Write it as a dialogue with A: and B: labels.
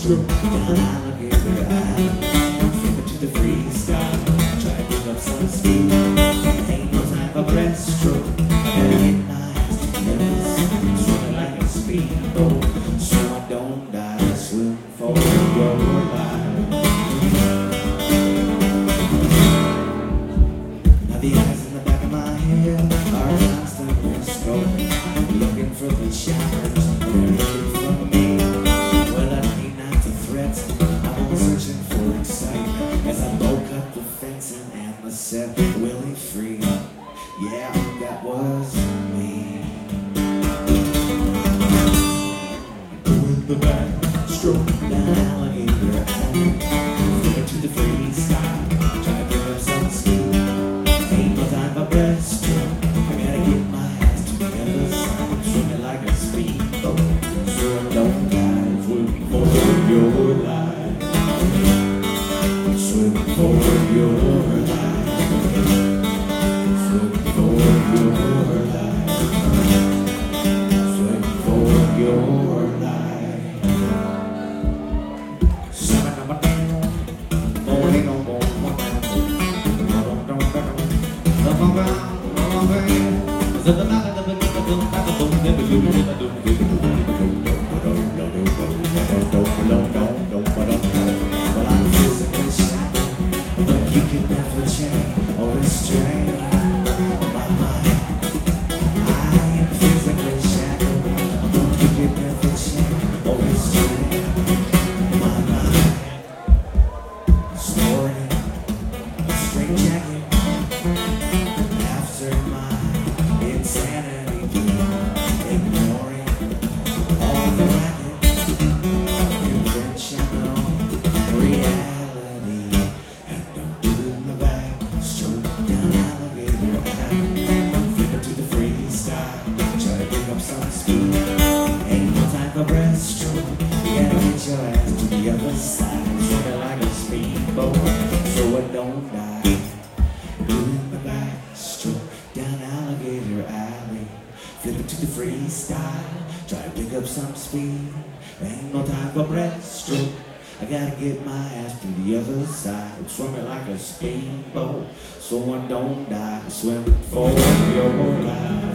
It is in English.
A: backstroke down Alligator Island. Flip it to the freestyle, try to pick up some speed. Ain't no time for breaststroke, I gotta get my ass together, swimming like a speedboat, so I don't die. Swim for your life. Now the eyes in the back of my head are constantly scrolling, looking for the shadows, they're looking for me. Well, I need not to threats, I'm all searching for excitement as I broke up the fencing and the set Willie free. Yeah, that was me. Doing the backstroke down Alligator Island, flip it to the freestyle, try to pick up some speed. Ain't no time for breaststroke, I gotta get my ass together, swimming like a speedboat, so I don't die. Swim for your life, swim for your life, swim for your life, swim for your life. Well, I'm physically shackled, but you can never chain or restrain my mind. I am physically shackled, but you can never chain or restrain my mind. Snorting a straight jacket after my insanity, ignoring all the racket, conventional reality, and I'm doing the backstroke down Alligator Island. Flip it to the freestyle, try to pick up some speed. Ain't no time for breaststroke, you gotta get your ass to the other side, swimming like a speedboat, so I don't die. Doing the backstroke down Alligator Alley. Flip it to the freestyle, try to pick up some speed. Ain't no time for breaststroke, I gotta get my ass to the other side, swimming like a speedboat, so I don't die. Swim for your life.